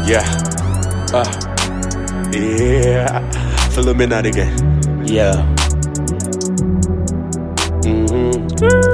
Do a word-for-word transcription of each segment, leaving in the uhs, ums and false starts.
Yeah. Uh. Yeah. Illuminati again. Yeah. Mm-hmm.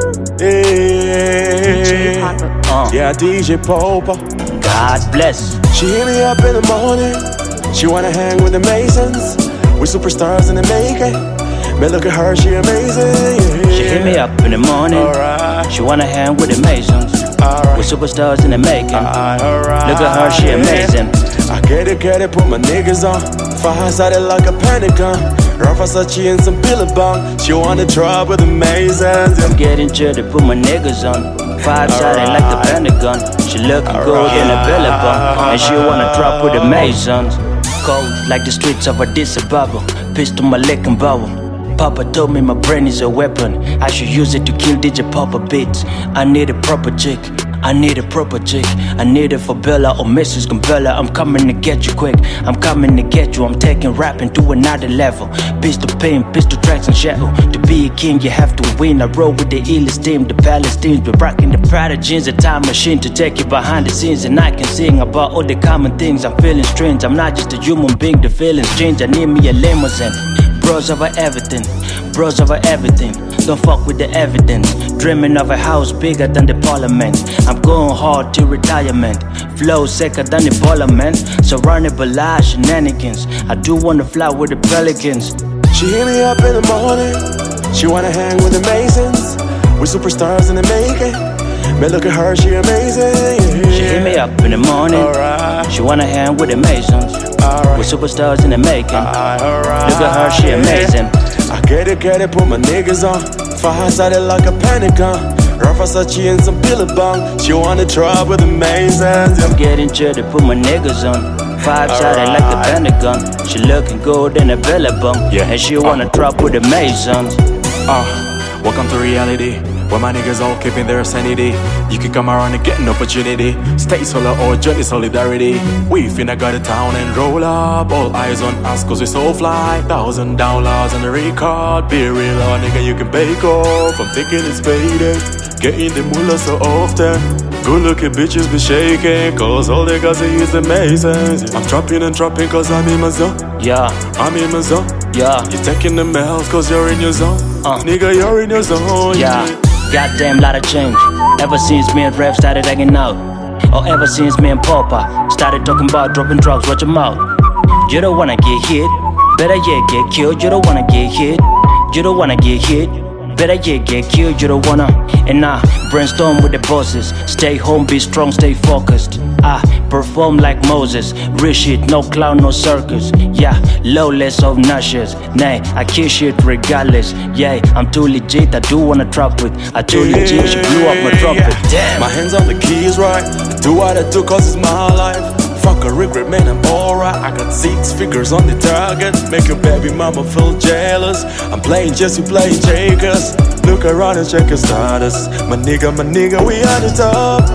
Yeah. Uh. Yeah, D J Popa. God bless. She hit me up in the morning. She wanna hang with the Masons. We're superstars in the making. Man, look at her, she amazing. Yeah. She hit me up in the morning. Alright. She wanna hang with the Masons. Alright. We're superstars in the making. Alright, alright. Look at her, she amazing. I get it, get it, put my niggas on. Fire-sided like a pentagon. Run Versace and some Billabong. She wanna drop with the Masons. I'm getting jittery, put my niggas on. Five sided like the Pentagon. She looking good in a Billabong. And she wanna drop with the Masons. Cold like the streets of Addis Ababa. Pistol my leg and bow. Papa told me my brain is a weapon. I should use it to kill D J Papa beats. I need a proper chick. I need a proper chick. I need it for Bella or Missus Gambella. I'm coming to get you quick. I'm coming to get you. I'm taking rapping to another level. Pistol pain, pistol tracks and shadow. To be a king, you have to win. I roll with the illest team, the Palestinians. We're rocking the Prada jeans, a time machine to take you behind the scenes. And I can sing about all the common things. I'm feeling strange. I'm not just a human being. The feelings change. I need me a limousine. Bros over everything, bros over everything. Don't fuck with the evidence. Dreaming of a house bigger than the parliament. I'm going hard till retirement. Flow sicker than Ebola, man. Surrounded by lies, shenanigans. I do wanna fly with the pelicans. She hit me up in the morning. She wanna hang with the Masons. We're superstars in the making. Man, look at her, she amazing. Yeah. She hit me up in the morning. Alright. She wanna hang with the Masons. Alright. We're superstars in the making. Alright, alright. Look at her, she amazing. I get it, get it, put my niggas on. Fire-sided like a Pentagon. Run Versace and some Billabong. She wanna drop with the Masons. I'm getting jittery, put my niggas on. Five sided like the Pentagon. She looking good in a Billabong. Yeah. And she wanna uh. drop with the Masons. Uh, welcome to reality, where my niggas all keeping their sanity. You can come around and get an opportunity. Stay solo or journey solidarity. We finna go to town and roll up. All eyes on us cause we so fly. Thousand downloads on the record. Be real or nigga you can bake off. I'm thinking it's payday. Getting the moolah so often. Good looking bitches be shaking. Cause all they got to use the Masons. I'm dropping and dropping cause I'm in my zone. Yeah, I'm in my zone. yeah, You're taking the mouth cause you're in your zone. Uh. Nigga, you're in your zone. yeah. Goddamn lot of change. Ever since me and Rev started hanging out. Or ever since me and Papa started talking about dropping drugs, watch your mouth. You don't wanna get hit. Better yet get killed. You don't wanna get hit. You don't wanna get hit. Better yet get killed. You don't wanna. And nah, brainstorm with the bosses. Stay home, be strong, stay focused. I perform like Moses. Real shit, no clown, no circus. Yeah, lowless of nauseous. Nay, I kill shit regardless. Yeah, I'm too legit, I do wanna trap with. I too legit, she blew up my trumpet. Damn. My hands on the keys, right? I do what I do cause it's my life. Fuck a regret, man, I'm alright. I got six figures on the target. Make your baby mama feel jealous. I'm playing chess, you playing checkers. Look around and check your status. My nigga, my nigga, we on the top.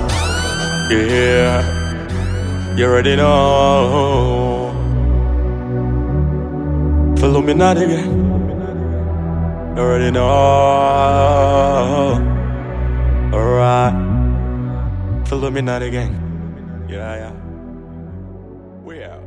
Yeah, you already know. Follow me not again. You already know. Alright. Follow me not again. Yeah, yeah. We are.